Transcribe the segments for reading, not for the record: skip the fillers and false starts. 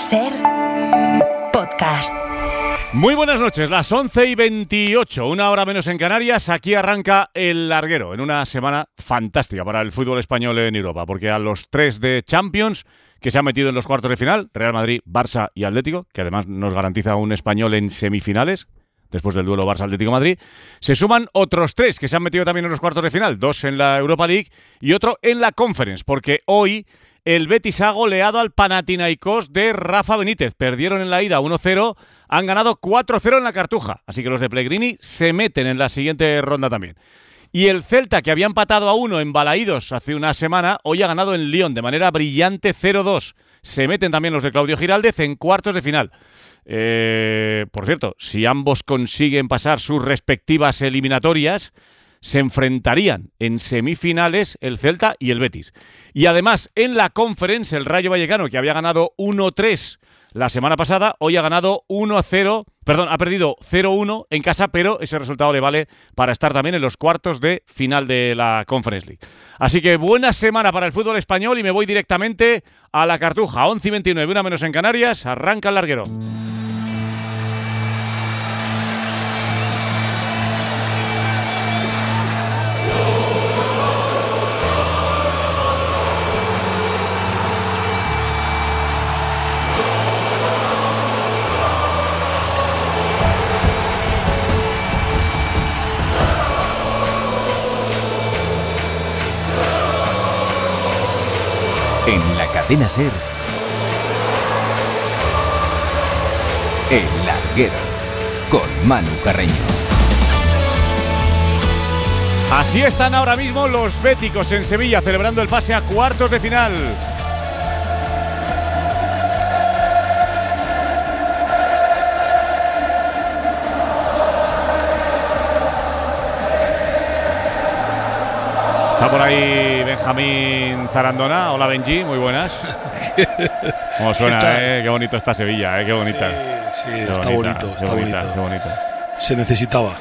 Ser Podcast. Muy buenas noches, las 11:28, una hora menos en Canarias. Aquí arranca El Larguero, en una semana fantástica para el fútbol español en Europa, porque a los tres de Champions que se han metido en los cuartos de final, Real Madrid, Barça y Atlético, que además nos garantiza un español en semifinales, después del duelo Barça-Atlético-Madrid, se suman otros tres que se han metido también en los cuartos de final, dos en la Europa League y otro en la Conference, porque hoy el Betis ha goleado al Panathinaikos de Rafa Benítez. Perdieron en la ida 1-0, han ganado 4-0 en la Cartuja, así que los de Pellegrini se meten en la siguiente ronda también. Y el Celta, que había empatado a 1 en Balaídos hace una semana, hoy ha ganado en Lyon de manera brillante 0-2. Se meten también los de Claudio Giraldez en cuartos de final. Por cierto, si ambos consiguen pasar sus respectivas eliminatorias, se enfrentarían en semifinales el Celta y el Betis. Y además, en la Conference, el Rayo Vallecano, que había ganado 1-3 la semana pasada, hoy ha ganado 1-0, ha perdido 0-1 en casa, pero ese resultado le vale para estar también en los cuartos de final de la Conference League. Así que buena semana para el fútbol español y me voy directamente a la Cartuja. 11:29, una menos en Canarias, arranca El Larguero. En la cadena SER, El Larguero, con Manu Carreño. Así están ahora mismo los béticos en Sevilla, celebrando el pase a cuartos de final. Está por ahí Benjamín Zarandona. Hola Benji, muy buenas. ¿Cómo suena, Qué bonito está Sevilla, qué bonita. Sí, está bonito. Qué bonito. Se necesitaba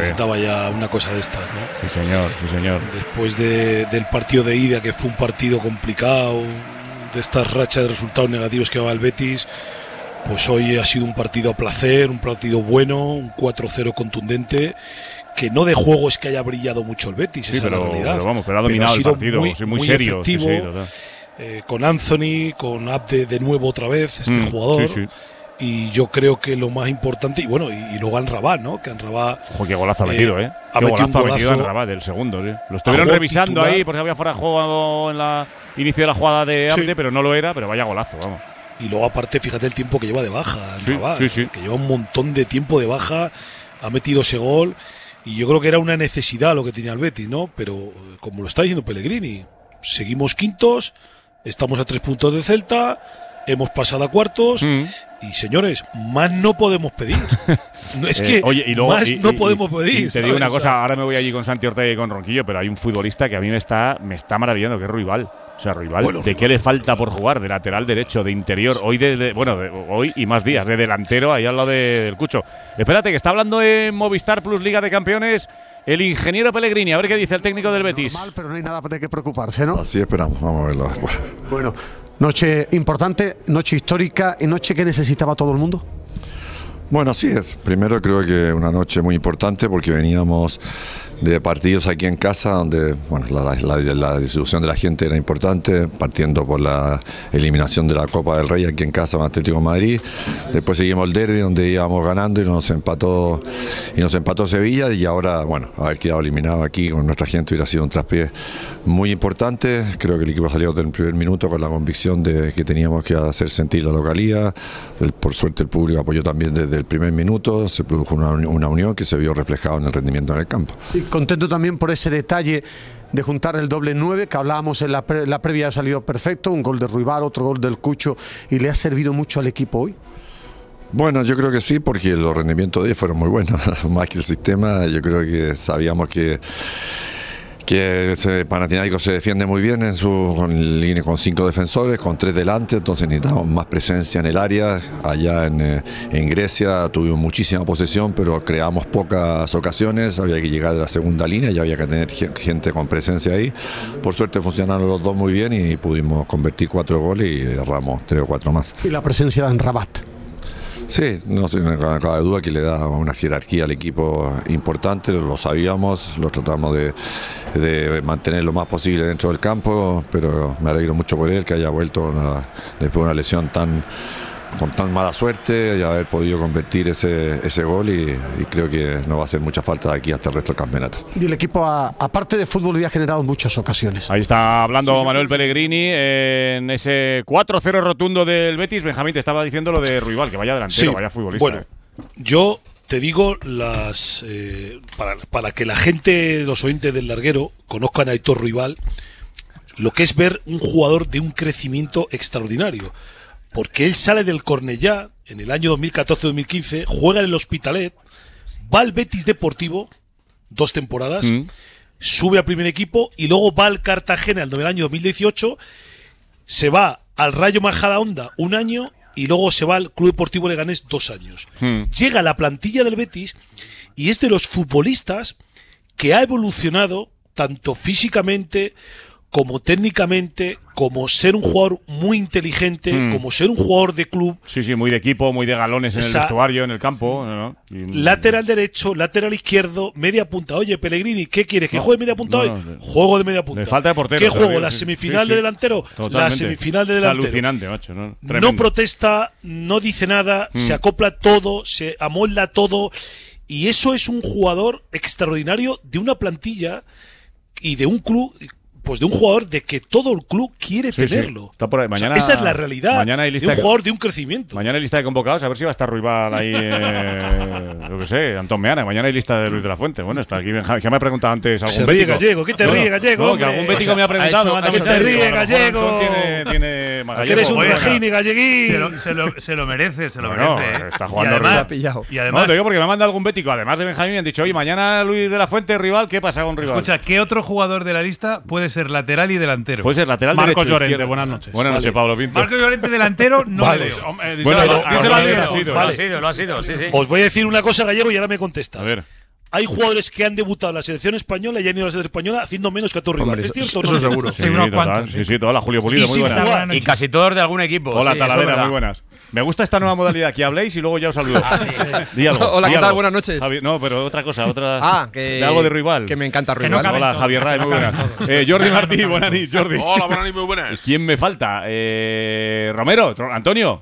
ya una cosa de estas, ¿no? Sí, señor. Después del partido de ida, que fue un partido complicado, de estas rachas de resultados negativos que va el Betis, pues hoy ha sido un partido a placer, un partido bueno, un 4-0 contundente. Que no de juego es que haya brillado mucho el Betis, sí, esa es la realidad. Pero ha dominado el partido, muy serio. Efectivo, con Anthony, con Abde de nuevo otra vez, jugador. Sí. Y yo creo que lo más importante, y luego Anrabat, ¿no? Que Anrabat… Ojo, qué golazo ha metido, Ha metido un golazo Anrabat del segundo, sí. Lo estuvieron revisando titular ahí porque había fuera de juego en la inicio de la jugada de Abde, pero no lo era, pero vaya golazo, vamos. Y luego aparte, fíjate el tiempo que lleva de baja Anrabat, sí. Que lleva un montón de tiempo de baja, ha metido ese gol. Y yo creo que era una necesidad lo que tenía el Betis, ¿no? Pero como lo está diciendo Pellegrini, seguimos quintos, estamos a 3 puntos de Celta, hemos pasado a cuartos y señores, más no podemos pedir. No, es que no podemos pedir. Y te digo una cosa, ahora me voy allí con Santi Ortega y con Ronquillo, pero hay un futbolista que a mí me está maravillando, que es Ruibal. O sea, Ruibal, ¿de qué le falta por jugar? De lateral derecho, de interior, hoy hoy y más días, de delantero, ahí al lado del Cucho. Espérate, que está hablando en Movistar Plus Liga de Campeones el ingeniero Pellegrini, a ver qué dice el técnico del Betis. Normal, pero no hay nada de qué preocuparse, ¿no? Así esperamos, vamos a verlo. Bueno, noche importante, noche histórica y noche que necesitaba todo el mundo. Bueno, así es. Primero creo que una noche muy importante porque veníamos de partidos aquí en casa donde la disolución de la gente era importante, partiendo por la eliminación de la Copa del Rey aquí en casa con Atlético de Madrid. Después seguimos el derbi donde íbamos ganando y nos empató Sevilla, y ahora, haber quedado eliminado aquí con nuestra gente hubiera sido un traspié muy importante. Creo que el equipo salió del primer minuto con la convicción de que teníamos que hacer sentir la localía. Por suerte el público apoyó también desde el primer minuto, se produjo una unión que se vio reflejado en el rendimiento en el campo. Y contento también por ese detalle de juntar el doble 9 que hablábamos en la previa, ha salido perfecto, un gol de Ruibal, otro gol del Cucho, y le ha servido mucho al equipo hoy. Bueno, yo creo que sí, porque los rendimientos de ellos fueron muy buenos, más que el sistema. Yo creo que sabíamos que que Panathinaikos se defiende muy bien con 5 defensores, con 3 delante, entonces necesitamos más presencia en el área. Allá en Grecia tuvimos muchísima posesión, pero creamos pocas ocasiones, había que llegar a la segunda línea y había que tener gente con presencia ahí. Por suerte funcionaron los dos muy bien y pudimos convertir 4 goles y erramos 3 o 4 más. Y la presencia en Rabat. Sí, no cabe duda que le da una jerarquía al equipo importante, lo sabíamos, lo tratamos de mantener lo más posible dentro del campo, pero me alegro mucho por él que haya vuelto después de una lesión con tan mala suerte y haber podido convertir ese gol y creo que no va a hacer mucha falta de aquí hasta el resto del campeonato. Y el equipo, aparte de fútbol, había generado en muchas ocasiones. Ahí está hablando Manuel Pellegrini en ese 4-0 rotundo del Betis. Benjamín, te estaba diciendo lo de Ruibal, que vaya delantero, vaya futbolista. Bueno, yo te digo para que la gente, los oyentes del larguero, conozcan a Aitor Ruibal, lo que es ver un jugador de un crecimiento extraordinario. Porque él sale del Cornellá en el año 2014-2015, juega en el Hospitalet, va al Betis Deportivo, 2 temporadas, sube al primer equipo y luego va al Cartagena en el año 2018, se va al Rayo Majadahonda 1 año y luego se va al Club Deportivo Leganés 2 años. Llega a la plantilla del Betis y es de los futbolistas que ha evolucionado tanto físicamente como técnicamente, como ser un jugador muy inteligente, como ser un jugador de club. Sí, muy de equipo, muy de galones en el vestuario, en el campo. ¿No? Lateral derecho, lateral izquierdo, media punta. Oye, Pellegrini, ¿qué quieres? ¿Que juegue media punta hoy? Juego de media punta. Le falta de portero. ¿Qué juego? ¿La semifinal de delantero? Totalmente. La semifinal de delantero. Es alucinante, macho. No protesta, no dice nada, se acopla todo, se amolda todo. Y eso es un jugador extraordinario de una plantilla y de un club, pues de un jugador de que todo el club quiere tenerlo. Sí. Está por ahí. Mañana, esa es la realidad. Mañana hay lista de un jugador de un crecimiento. Mañana hay lista de convocados, a ver si va a estar Ruibal ahí, lo que sé, Antón Meana. Mañana hay lista de Luis de la Fuente. Bueno, está aquí Benjamín, que me ha preguntado antes algún bético. Gallego, ¿qué te ríe, Gallego? No, que algún bético me ha preguntado. ¿Qué te ríe, Gallego? Tiene que eres un Regini, Galleguín. Se lo merece. Está jugando Ruibal. Y además, no, te digo porque me ha mandado algún bético, además de Benjamín, me han dicho, oye, mañana Luis de la Fuente, Rival, ¿qué pasa con Rival? Escucha, ¿qué otro jugador de la lista puede ser lateral y delantero? Puede ser lateral Marcos derecho. Llorente, buenas noches. Buenas noches, Pablo Pinto. Marcos Llorente delantero, no vale. Bueno, lo ha sido, sí. Os voy a decir una cosa, Gallego, y ahora me contestas. A ver. Hay jugadores que han debutado en la selección española y han ido a la selección española haciendo menos que a Torre Rival. ¿Es cierto? Eso seguro. Sí, toda la Julio Pulido, muy buenas. Y casi todos de algún equipo. Hola, Talavera, muy buenas. Me gusta esta nueva modalidad, que habléis y luego ya os saludo. Di algo. Hola, ¿qué tal? Buenas noches. No, pero otra cosa, de algo de Rival. Que me encanta Rival. Hola, Javier Rae, muy buenas. Jordi Martí, buenas noches, Jordi. Hola, buenas noches, muy buenas. ¿Quién me falta? Romero, Antonio.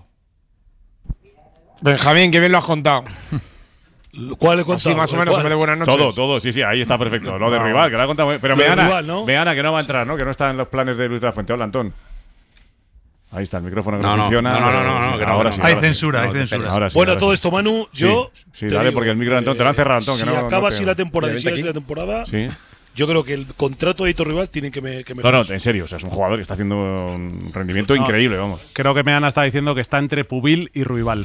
Benjamín, qué bien lo has contado. ¿Cuál he contado? Sí, más o menos, de buenas noches. Todo, sí, ahí está perfecto. Lo de Rival, que lo ha contado. Pero Meana, que no va a entrar, ¿no? Que no está en los planes de Luis de la Fuente. Hola, Antón. Ahí está el micrófono que no funciona. No, que ahora sí. Hay censura. Ahora sí, bueno, ahora todo sí. esto, Manu, yo. Sí, dale, porque el micro de Antón te lo han cerrado, Antón. Si que no, acaba no así la temporada y sigue así la temporada. Sí. Yo creo que el contrato de Aitor Rival tiene que mejorar. No, en serio, o sea, es un jugador que está haciendo un rendimiento increíble, vamos. Creo que Meana está diciendo que está entre Pubil y Ruibal.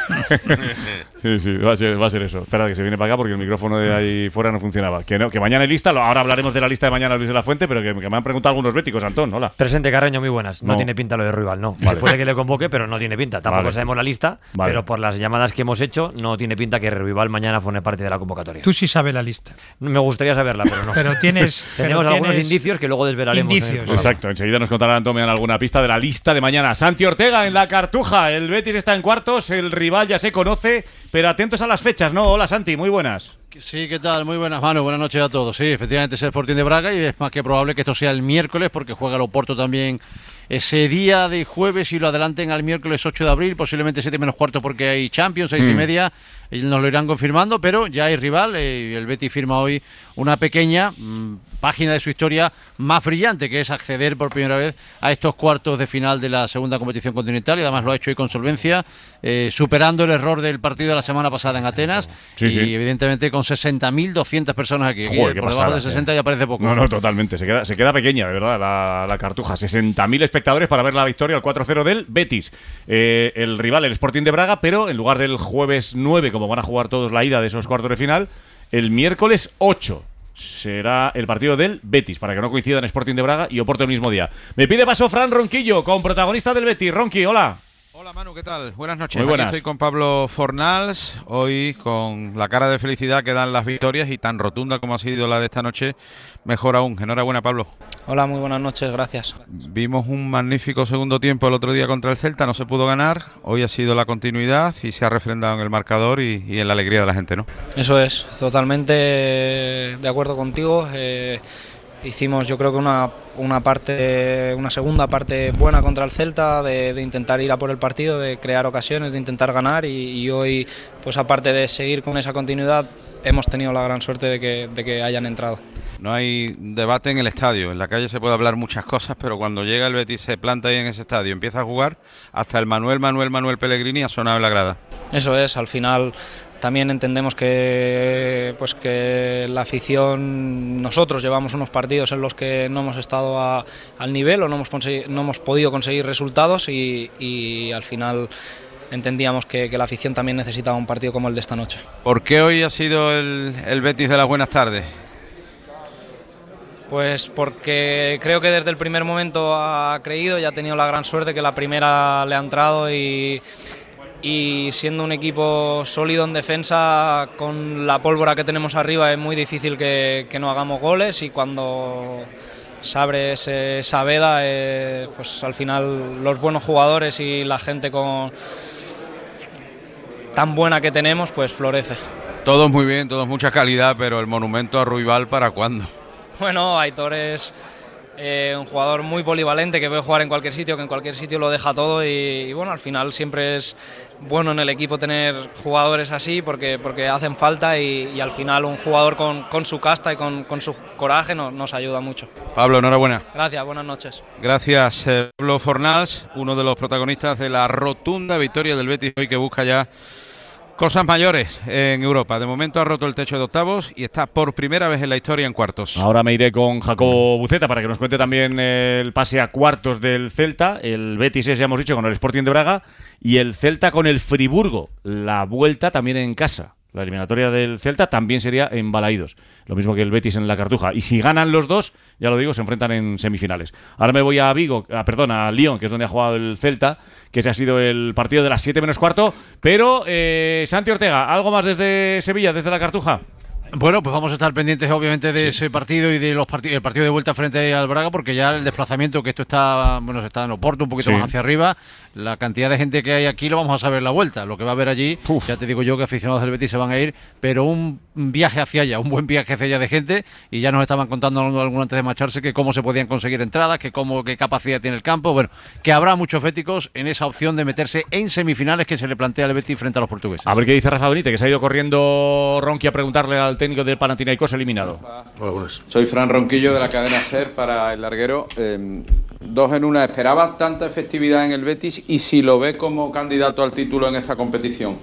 Sí, va a ser eso. Espera, que se viene para acá porque el micrófono de ahí fuera no funcionaba. Que mañana hay lista, ahora hablaremos de la lista de mañana Luis de la Fuente, pero que me han preguntado algunos béticos, Antón, hola. Presente, Carreño, muy buenas. No tiene pinta lo de Ruibal, no. Vale. Puede que le convoque, pero no tiene pinta. Tampoco sabemos la lista, pero por las llamadas que hemos hecho, no tiene pinta que Ruibal mañana forme parte de la convocatoria. Tú sí sabes la lista. Me gustaría saberla, pero no. Pero tenemos algunos indicios que luego desvelaremos. Exacto, enseguida nos contará Antón Meana alguna pista de la lista de mañana. Santi Ortega en la Cartuja, el Betis está en cuartos, el rival ya se conoce, pero atentos a las fechas, ¿no? Hola Santi, muy buenas. Sí, ¿qué tal? Muy buenas, Manu. Buenas noches a todos. Sí, efectivamente es el Sporting de Braga y es más que probable que esto sea el miércoles porque juega el Oporto también ese día de jueves y lo adelanten al miércoles 8 de abril, posiblemente 7 menos cuarto porque hay Champions, 6 y media, nos lo irán confirmando, pero ya hay rival. El Betis firma hoy una pequeña página de su historia más brillante, que es acceder por primera vez a estos cuartos de final de la segunda competición continental y además lo ha hecho hoy con solvencia, superando el error del partido de la semana pasada en Atenas y evidentemente con 60.200 personas aquí. Joder, por debajo de 60 ya parece poco. No, totalmente, se queda pequeña, de verdad, la Cartuja. 60.000 espectadores para ver la victoria al 4-0 del Betis. El rival, el Sporting de Braga, pero en lugar del jueves 9, como van a jugar todos la ida de esos cuartos de final, el miércoles 8. será el partido del Betis, para que no coincidan Sporting de Braga y Oporto el mismo día. Me pide paso Fran Ronquillo, con protagonista del Betis. Ronqui, hola. Hola Manu, ¿qué tal? Buenas noches. Muy buenas. Aquí estoy con Pablo Fornals, hoy con la cara de felicidad que dan las victorias y tan rotunda como ha sido la de esta noche, mejor aún. Enhorabuena, Pablo. Hola, muy buenas noches, gracias. Vimos un magnífico segundo tiempo el otro día contra el Celta, no se pudo ganar, hoy ha sido la continuidad y se ha refrendado en el marcador y en la alegría de la gente, ¿no? Eso es, totalmente de acuerdo contigo. Hicimos, yo creo que una segunda parte buena contra el Celta, de intentar ir a por el partido, de crear ocasiones, de intentar ganar y hoy, pues aparte de seguir con esa continuidad, hemos tenido la gran suerte de que hayan entrado. No hay debate en el estadio, en la calle se puede hablar muchas cosas, pero cuando llega el Betis, se planta ahí en ese estadio, empieza a jugar, hasta el Manuel Pellegrini ha sonado en la grada. Eso es, al final también entendemos que la afición, nosotros llevamos unos partidos en los que no hemos estado al nivel o no hemos podido conseguir resultados y al final entendíamos que la afición también necesitaba un partido como el de esta noche. ¿Por qué hoy ha sido el Betis de las buenas tardes? Pues porque creo que desde el primer momento ha creído y ha tenido la gran suerte que la primera le ha entrado y siendo un equipo sólido en defensa, con la pólvora que tenemos arriba es muy difícil que no hagamos goles y cuando se abre esa veda, pues al final los buenos jugadores y la gente tan buena que tenemos, pues florece. Todos muy bien, todos mucha calidad, pero el monumento a Ruibal, ¿para cuándo? Bueno, Aitor es un jugador muy polivalente que puede jugar en cualquier sitio, que en cualquier sitio lo deja todo y bueno, al final siempre es bueno en el equipo tener jugadores así porque hacen falta y al final un jugador con su casta y con su coraje nos ayuda mucho. Pablo, enhorabuena. Gracias, buenas noches. Gracias, Pablo Fornals, uno de los protagonistas de la rotunda victoria del Betis hoy, que busca ya cosas mayores en Europa. De momento ha roto el techo de octavos y está por primera vez en la historia en cuartos. Ahora me iré con Jacobo Buceta para que nos cuente también el pase a cuartos del Celta. El Betis es, ya hemos dicho, con el Sporting de Braga y el Celta con el Friburgo. La vuelta también en casa. La eliminatoria del Celta también sería en Balaídos. Lo mismo que el Betis en la Cartuja. Y si ganan los dos, ya lo digo, se enfrentan en semifinales. Ahora me voy a a Lyon, que es donde ha jugado el Celta, que ese ha sido el partido de las 7 menos cuarto. Pero, Santi Ortega, ¿algo más desde Sevilla, desde la Cartuja? Bueno, pues vamos a estar pendientes obviamente de ese partido y de el partido de vuelta frente al Braga, porque ya el desplazamiento, que esto está en Oporto, un poquito más hacia arriba, la cantidad de gente que hay aquí lo vamos a saber la vuelta. Lo que va a haber allí, ya te digo yo que aficionados del Betis se van a ir, pero un viaje hacia allá, un buen viaje hacia allá de gente, y ya nos estaban contando algunos antes de marcharse que cómo se podían conseguir entradas, qué capacidad tiene el campo, bueno, que habrá muchos béticos en esa opción de meterse en semifinales que se le plantea al Betis frente a los portugueses. A ver qué dice Rafa Benítez, que se ha ido corriendo Ronqui a preguntarle al técnico del Panathinaikos eliminado. Bueno, soy Fran Ronquillo de la cadena SER para El Larguero. 2 en 1. ¿Esperaba tanta efectividad en el Betis y si lo ve como candidato al título en esta competición?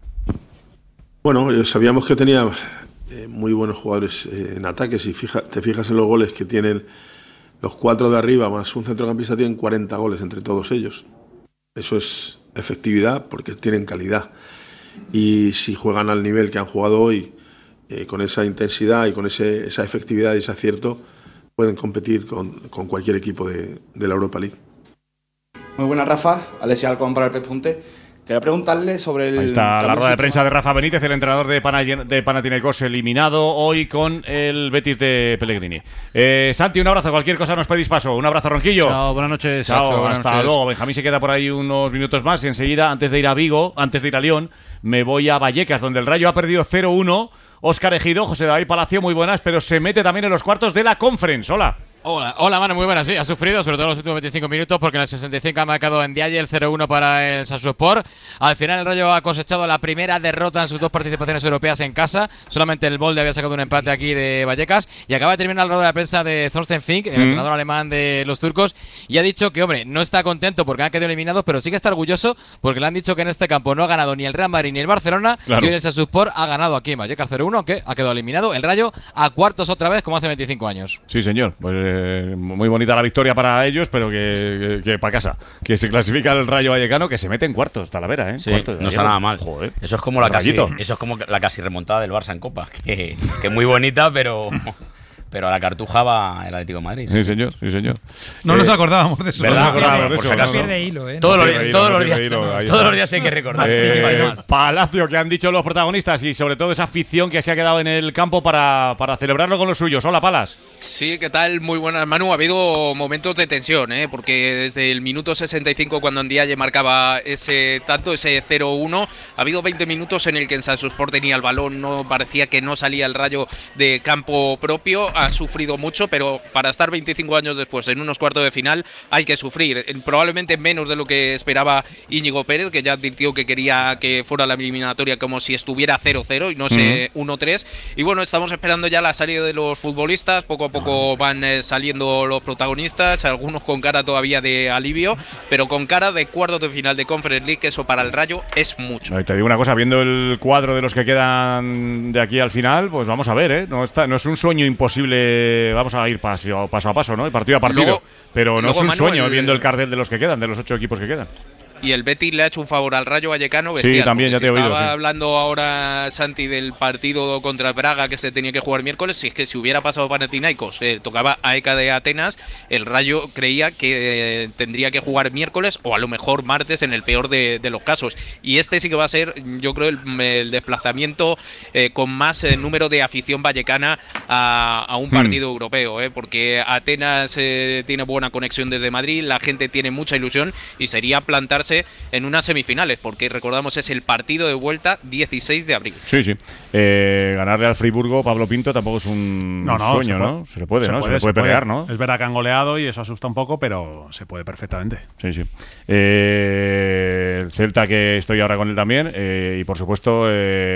Bueno, sabíamos que tenía muy buenos jugadores en ataque. Si te fijas en los goles que tienen los 4 de arriba más un centrocampista, tienen 40 goles entre todos ellos. Eso es efectividad porque tienen calidad. Y si juegan al nivel que han jugado hoy, con esa intensidad y con esa efectividad y ese acierto, pueden competir con cualquier equipo de la Europa League. Muy buenas, Rafa. Alexia Alcón para el Pespunte. Quería preguntarle sobre el... Ahí está la rueda de prensa de Rafa Benítez, el entrenador de Panathinaikos, eliminado hoy con el Betis de Pellegrini. Santi, un abrazo. Cualquier cosa nos pedís paso. Un abrazo, Ronquillo. Chao, buenas noches. Chao, hasta luego. Benjamín se queda por ahí unos minutos más y enseguida, antes de ir a Vigo, antes de ir a Lyon, me voy a Vallecas, donde el Rayo ha perdido 0-1. Óscar Ejido, José David Palacio, muy buenas, pero se mete también en los cuartos de la Conference. Hola. Hola, Manu, muy buenas. Sí, ha sufrido, sobre todo los últimos 25 minutos, porque en el 65 ha marcado en Diaye el 0-1 para el Sassuspor. Al final el Rayo ha cosechado la primera derrota en sus 2 participaciones europeas en casa. Solamente el Molde había sacado un empate aquí de Vallecas. Y acaba de terminar la rueda de prensa de Thorsten Fink, el entrenador alemán de los turcos, y ha dicho que, hombre, no está contento porque han quedado eliminados, pero sí que está orgulloso porque le han dicho que en este campo no ha ganado ni el Real Madrid ni el Barcelona. Claro. Y hoy el Sassuspor ha ganado aquí en Vallecas 0-1, aunque ha quedado eliminado. El Rayo a cuartos otra vez, como hace 25 años. Sí, señor. Pues muy bonita la victoria para ellos, pero que para casa. Que se clasifica el Rayo Vallecano, que se mete en cuartos, Talavera, ¿eh? Sí, Cuartos, no está nada mal. Joder. Eso es como la casi remontada del Barça en Copa, que es muy bonita, pero a la cartuja va el Atlético de Madrid. Sí, señor, sí, señor. No nos acordábamos de eso. ¿Verdad? No nos acordábamos de eso. Por si acaso. Pierde hilo, Todos los días hay que recordar. Palacio, que han dicho los protagonistas y sobre todo esa afición que se ha quedado en el campo para celebrarlo con los suyos. Hola, Palas. Sí, ¿qué tal? Muy buenas, Manu. Ha habido momentos de tensión, porque desde el minuto 65, cuando Ndiaye marcaba ese 0-1, ha habido 20 minutos en el que en Sansosport tenía el balón, no parecía que no salía el Rayo de campo propio. Ha sufrido mucho, pero para estar 25 años después en unos cuartos de final hay que sufrir, probablemente menos de lo que esperaba Íñigo Pérez, que ya advirtió que quería que fuera la eliminatoria como si estuviera 0-0 y no sé 1-3, y bueno, estamos esperando ya la salida de los futbolistas, poco a poco van saliendo los protagonistas, algunos con cara todavía de alivio, pero con cara de cuartos de final de Conference League, que eso para el Rayo es mucho. Te digo una cosa, viendo el cuadro de los que quedan de aquí al final, pues vamos a ver, no es un sueño imposible. Vamos a ir paso a paso, ¿no? Partido a partido. Pero no es un sueño viendo el cartel de los que quedan, de los 8 equipos que quedan. Y el Betis le ha hecho un favor al Rayo Vallecano bestial. Sí, también, ya te he oído. Estaba hablando ahora, Santi, del partido contra Braga que se tenía que jugar miércoles. Si es que si hubiera pasado Panathinaikos, tocaba a ECA de Atenas, el Rayo creía que tendría que jugar miércoles o a lo mejor martes en el peor de los casos. Y este sí que va a ser, yo creo, el desplazamiento con más número de afición vallecana a un partido europeo, porque Atenas tiene buena conexión desde Madrid, la gente tiene mucha ilusión y sería plantarse en unas semifinales, porque recordamos es el partido de vuelta 16 de abril. Sí. Ganarle al Friburgo, Pablo Pinto, tampoco es un sueño, ¿no? Se le puede, ¿no? Se le puede pelear, ¿no? Es verdad que han goleado y eso asusta un poco, pero se puede perfectamente. Sí. El Celta, que estoy ahora con él también, y por supuesto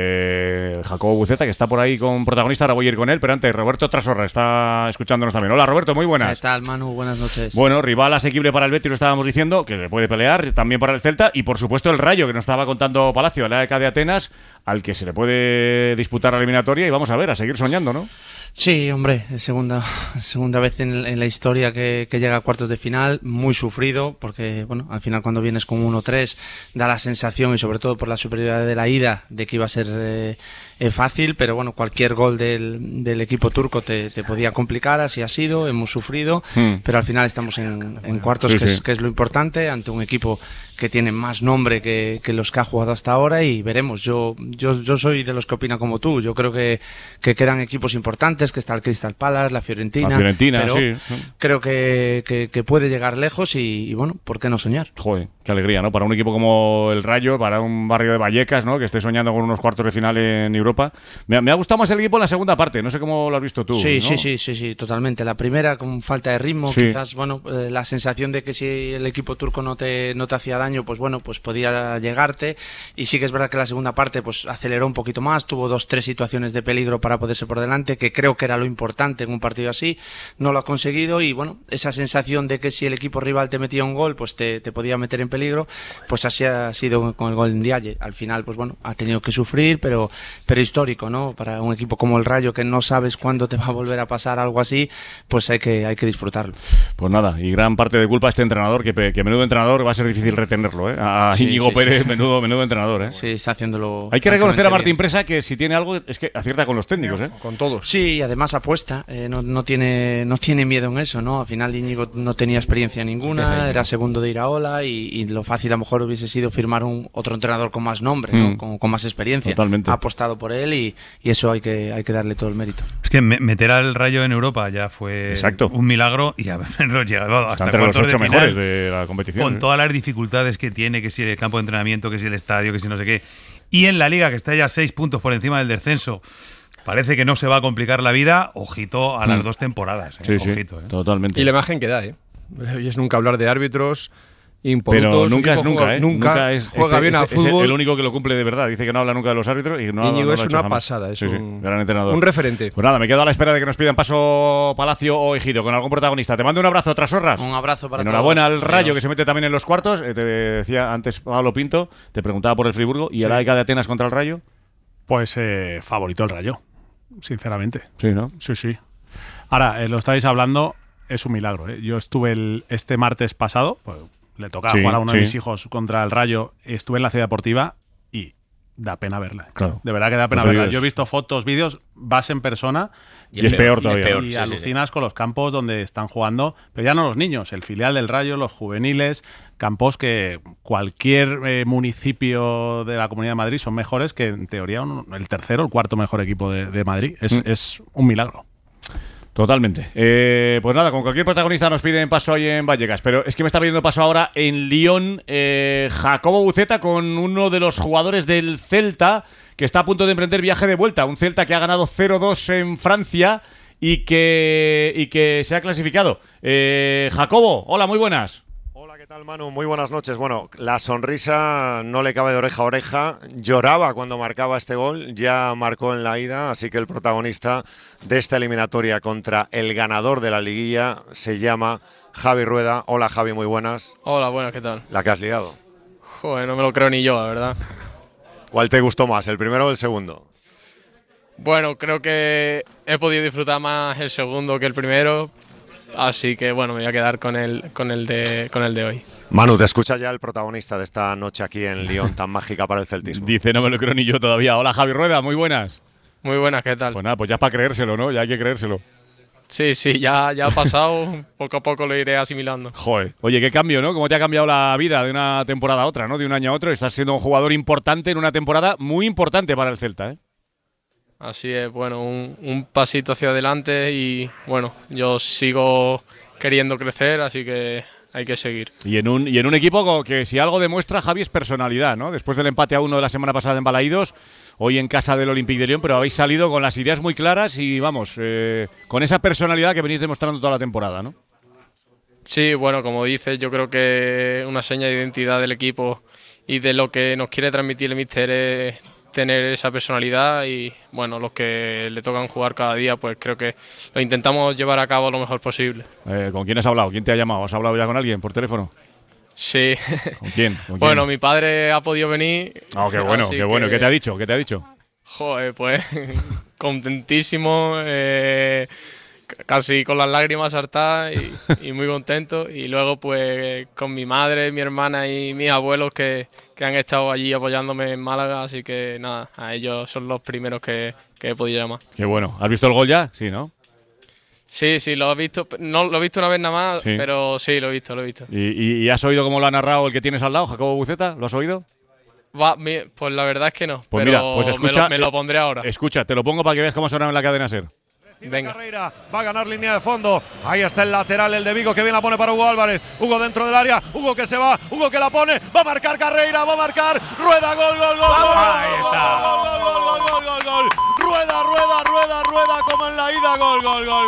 Jacobo Buceta, que está por ahí con protagonista. Ahora voy a ir con él, pero antes Roberto Trasorra está escuchándonos también. Hola, Roberto, muy buenas. ¿Qué tal, Manu? Buenas noches. Bueno, rival asequible para el Betis, lo estábamos diciendo, que le puede pelear, también para el Celta, y por supuesto el Rayo, que nos estaba contando Palacio, el AEK de Atenas, al que se le puede disputar la eliminatoria, y vamos a ver, a seguir soñando, ¿no? Sí, hombre, segunda vez en la historia que llega a cuartos de final, muy sufrido, porque bueno, al final cuando vienes con 1-3 da la sensación, y sobre todo por la superioridad de la ida, de que iba a ser fácil, pero bueno, cualquier gol del equipo turco te podía complicar, así ha sido, hemos sufrido, pero al final estamos en cuartos, que es lo importante, ante un equipo que tiene más nombre que los que ha jugado hasta ahora, y veremos. Yo soy de los que opina como tú. Yo creo que quedan equipos importantes, que está el Crystal Palace, la Fiorentina, pero sí. Creo que puede llegar lejos y bueno, ¿por qué no soñar? Joder, qué alegría, ¿no? Para un equipo como el Rayo, para un barrio de Vallecas, ¿no? Que esté soñando con unos cuartos de final en Europa. Me ha gustado más el equipo en la segunda parte, no sé cómo lo has visto tú. Sí, ¿no? sí, totalmente. La primera con falta de ritmo, quizás, bueno, la sensación de que si el equipo turco no te hacía daño, pues bueno, pues podía llegarte, y sí que es verdad que la segunda parte pues aceleró un poquito más, tuvo 2-3 situaciones de peligro para poderse por delante, que creo que era lo importante en un partido así, no lo ha conseguido, y bueno, esa sensación de que si el equipo rival te metía un gol, pues te podía meter en peligro, pues así ha sido con el gol de Ndiaye. Al final, pues bueno, ha tenido que sufrir, pero histórico, ¿no? Para un equipo como el Rayo, que no sabes cuándo te va a volver a pasar algo así, pues hay que disfrutarlo. Pues nada, y gran parte de culpa a este entrenador, que menudo entrenador, va a ser difícil retenerlo, a Íñigo Pérez, menudo entrenador, ¿eh? Sí, está haciéndolo. Hay que reconocer a Martín Presa que si tiene algo es que acierta con los técnicos, ¿eh? Con todos. Sí, y además apuesta, no tiene miedo en eso, ¿no? Al final Íñigo no tenía experiencia ninguna, era segundo de Iraola, y lo fácil a lo mejor hubiese sido firmar otro entrenador con más nombre, ¿no? Con más experiencia. Totalmente. Ha apostado por él, y eso hay que darle todo el mérito. Es que meter al Rayo en Europa ya fue un milagro, y haberlo llegado hasta entre los 8 mejores de la competición. Con todas las dificultades que tiene, que si el campo de entrenamiento, que si el estadio, que si no sé qué. Y en la Liga, que está ya 6 puntos por encima del descenso, parece que no se va a complicar la vida. Ojito a las 2 temporadas. Ojito, totalmente. Y la imagen que da, Y es nunca hablar de árbitros pero nunca es nunca, nunca es juega bien al fútbol. Es el único que lo cumple de verdad. Dice que no habla nunca de los árbitros y no Íñigo no es lo ha hecho una jamás. pasada, es gran entrenador. Un referente. Pues nada, me quedo a la espera de que nos pidan paso Palacio o Ejido con algún protagonista. Te mando un abrazo, Trasorras. Un abrazo para Enhorabuena todos. al Rayo, que se mete también en los cuartos. Te decía antes Pablo Pinto, te preguntaba por el Friburgo y el AEK de Atenas contra el Rayo. Pues favorito el Rayo, sinceramente. Sí, ¿no? Sí. Ahora, lo estáis hablando. es un milagro. Yo estuve este martes pasado, pues, le tocaba jugar a uno de mis hijos contra el Rayo, estuve en la Ciudad Deportiva y da pena verla. Claro. De verdad que da pena verla. Yo he visto fotos, vídeos, vas en persona y es peor todavía. Y alucinas con los campos donde están jugando, pero ya no los niños, el filial del Rayo, los juveniles, campos que cualquier municipio de la Comunidad de Madrid son mejores que en teoría el tercero o el cuarto mejor equipo de Madrid. Es un milagro. Totalmente. Pues nada, con cualquier protagonista nos piden paso ahí en Vallecas, pero es que me está pidiendo paso ahora en Lyon Jacobo Buceta con uno de los jugadores del Celta que está a punto de emprender viaje de vuelta. Un Celta que ha ganado 0-2 en Francia y que se ha clasificado. Jacobo, hola, muy buenas. ¿Qué tal, Manu? Muy buenas noches. Bueno, la sonrisa no le cabe de oreja a oreja. Lloraba cuando marcaba este gol, ya marcó en la ida, así que el protagonista de esta eliminatoria contra el ganador de la liguilla se llama Javi Rueda. Hola, Javi, muy buenas. Hola, buenas, ¿qué tal? La que has liado. Joder, no me lo creo ni yo, la verdad. ¿Cuál te gustó más, el primero o el segundo? Bueno, creo que he podido disfrutar más el segundo que el primero. Así que bueno, me voy a quedar con el de hoy. Manu, te escucha ya el protagonista de esta noche aquí en Lyon, tan mágica para el celtismo. Dice, no me lo creo ni yo todavía. Hola, Javi Rueda, muy buenas. Muy buenas, ¿qué tal? Pues nada, pues ya es para creérselo, ¿no? Ya hay que creérselo. Sí, ya ha pasado, poco a poco lo iré asimilando. Joder. Oye, qué cambio, ¿no? Cómo te ha cambiado la vida de una temporada a otra, ¿no? De un año a otro. Estás siendo un jugador importante en una temporada muy importante para el Celta, ¿eh? Así es, bueno, un pasito hacia adelante y bueno, yo sigo queriendo crecer, así que hay que seguir. Y en un equipo que si algo demuestra, Javi, es personalidad, ¿no? Después del empate a 1 de la semana pasada en Balaídos, hoy en casa del Olympique de Lyon, pero habéis salido con las ideas muy claras y vamos, con esa personalidad que venís demostrando toda la temporada, ¿no? Sí, bueno, como dices, yo creo que una seña de identidad del equipo y de lo que nos quiere transmitir el míster es tener esa personalidad y bueno, los que le tocan jugar cada día, pues creo que lo intentamos llevar a cabo lo mejor posible. ¿Con quién has hablado? ¿Quién te ha llamado? ¿Has hablado ya con alguien por teléfono? Sí. ¿Con quién? Bueno, mi padre ha podido venir. Oh, qué bueno, qué bueno. ¿Qué te ha dicho? ¿Qué te ha dicho? Joder, pues contentísimo, casi con las lágrimas saltadas y muy contento. Y luego pues con mi madre, mi hermana y mis abuelos que han estado allí apoyándome en Málaga, así que nada, a ellos son los primeros que he podido llamar. Qué bueno. ¿Has visto el gol ya? Sí, ¿no? Sí, lo he visto. No lo he visto una vez nada más, sí. Pero sí, lo he visto. ¿Y has oído cómo lo ha narrado el que tienes al lado, Jacobo Buceta? ¿Lo has oído? Pues la verdad es que no, pues pero mira, pues escucha, me lo pondré ahora. Escucha, te lo pongo para que veas cómo suena en la cadena SER. Venga. Carreira va a ganar línea de fondo. Ahí está el lateral, el de Vigo, que bien la pone para Hugo Álvarez. Hugo dentro del área, Hugo que se va, Hugo que la pone, va a marcar Carreira, va a marcar Rueda, gol. Ahí está. Gol. Rueda como en la ida, gol.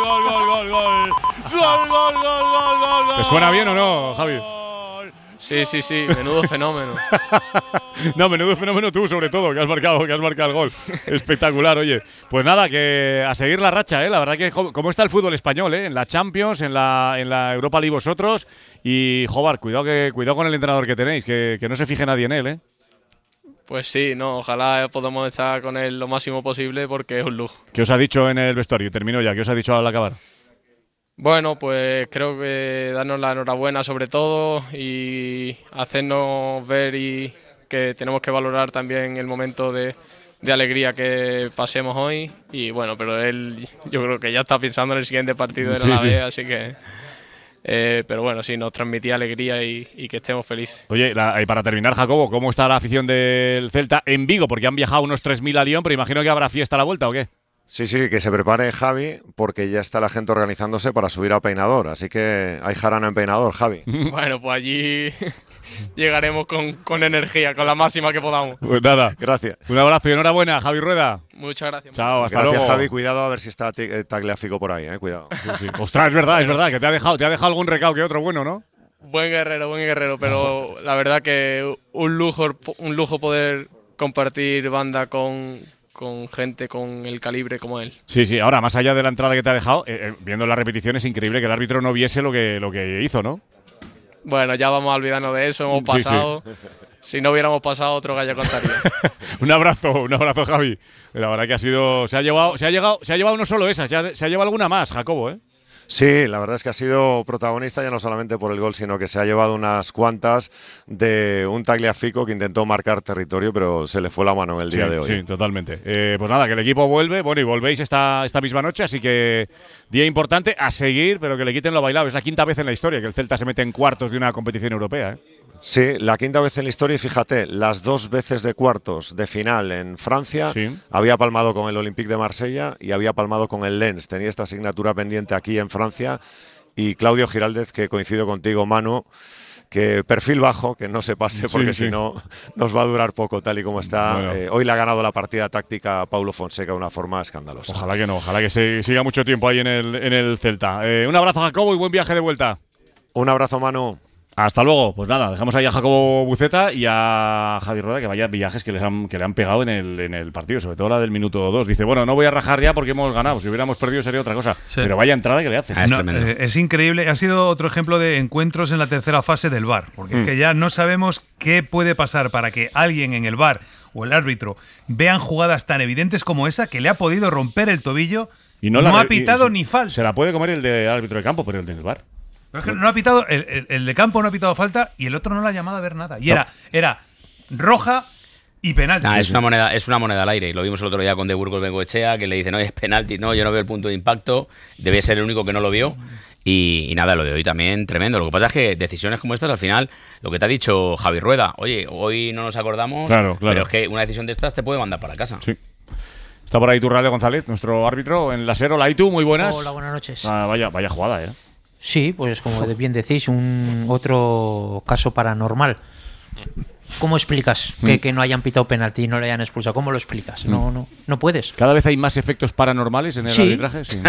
Gol. ¿Te suena bien o no, Javi? Sí, menudo fenómeno. No, menudo fenómeno tú, sobre todo, que has marcado el gol. Espectacular, oye. Pues nada, que a seguir la racha, La verdad que cómo está el fútbol español, En la Champions, en la Europa League vosotros. Y, joder, cuidado con el entrenador que tenéis, que no se fije nadie en él, Pues sí, ojalá podamos estar con él lo máximo posible porque es un lujo. ¿Qué os ha dicho en el vestuario? Termino ya. ¿Qué os ha dicho al acabar? Bueno, pues creo que darnos la enhorabuena sobre todo y hacernos ver y que tenemos que valorar también el momento de alegría que pasemos hoy. Y bueno, pero él yo creo que ya está pensando en el siguiente partido de la B, así que… pero bueno, sí, nos transmitía alegría y que estemos felices. Oye, y para terminar, Jacobo, ¿cómo está la afición del Celta en Vigo? Porque han viajado unos 3.000 a Lyon, pero imagino que habrá fiesta a la vuelta, ¿o qué? Sí, que se prepare Javi, porque ya está la gente organizándose para subir a Peinador. Así que hay jarana en Peinador, Javi. Bueno, pues allí llegaremos con energía, con la máxima que podamos. Pues nada, gracias. Un abrazo y enhorabuena, Javi Rueda. Muchas gracias. Chao, hasta luego. Gracias, Javi. Cuidado a ver si está Tagliafico por ahí, cuidado. Sí. Ostras, es verdad, que te ha dejado algún recado que otro bueno, ¿no? Buen guerrero, pero la verdad que un lujo poder compartir banda con gente con el calibre como él. Sí, ahora, más allá de la entrada que te ha dejado, viendo la repetición es increíble que el árbitro no viese lo que hizo, ¿no? Bueno, ya vamos a olvidarnos de eso, hemos pasado. Sí. Si no hubiéramos pasado, otro gallo contaría. Un abrazo, Javi. La verdad que ha sido… Se ha llevado no solo esa, se ha llevado alguna más, Jacobo, Sí, la verdad es que ha sido protagonista ya no solamente por el gol, sino que se ha llevado unas cuantas de un Tagliafico que intentó marcar territorio, pero se le fue la mano en el día de hoy. Sí, totalmente. Pues nada, que el equipo vuelve, bueno, y volvéis esta misma noche, así que día importante a seguir, pero que le quiten lo bailado. Es la quinta vez en la historia que el Celta se mete en cuartos de una competición europea, ¿eh? Sí, la quinta vez en la historia y fíjate, las 2 veces de cuartos de final en Francia, había palmado con el Olympique de Marsella y había palmado con el Lens. Tenía esta asignatura pendiente aquí en Francia y Claudio Giraldez, que coincido contigo, Manu, que perfil bajo, que no se pase porque si no nos va a durar poco tal y como está. Bueno. Hoy le ha ganado la partida táctica a Paulo Fonseca de una forma escandalosa. Ojalá que no, ojalá que se siga mucho tiempo ahí en el Celta. Un abrazo, Jacobo, y buen viaje de vuelta. Un abrazo, Manu. Hasta luego. Pues nada, dejamos ahí a Jacobo Buceta y a Javi Rueda, que vaya viajes que le han pegado en el partido, sobre todo la del minuto 2. Dice, bueno, no voy a rajar ya porque hemos ganado, si hubiéramos perdido sería otra cosa. Sí. Pero vaya entrada que le hacen. Es increíble, ha sido otro ejemplo de encuentros en la tercera fase del VAR, porque es que ya no sabemos qué puede pasar para que alguien en el VAR o el árbitro vean jugadas tan evidentes como esa, que le ha podido romper el tobillo y no ha pitado ni falta. Se la puede comer el de árbitro de campo, pero el del VAR. Pero es que no ha pitado, el de campo no ha pitado falta y el otro no la ha llamado a ver nada. Y era roja y penalti. Es una moneda al aire. Y lo vimos el otro día con De Burgos Bengoechea, que le dice, no, es penalti, no, yo no veo el punto de impacto. Debe ser el único que no lo vio. Y nada, lo de hoy también tremendo. Lo que pasa es que decisiones como estas, al final, lo que te ha dicho Javi Rueda, oye, hoy no nos acordamos, pero es que una decisión de estas te puede mandar para casa. Sí. Está por ahí Turralde González, nuestro árbitro en la SER. Hola, ¿y tú? Muy buenas. Hola, buenas noches. Vaya jugada, ¿eh? Sí, pues como bien decís, otro caso paranormal. ¿Cómo explicas que no hayan pitado penalti y no le hayan expulsado? ¿Cómo lo explicas? No puedes. ¿Cada vez hay más efectos paranormales en el arbitraje? Sí.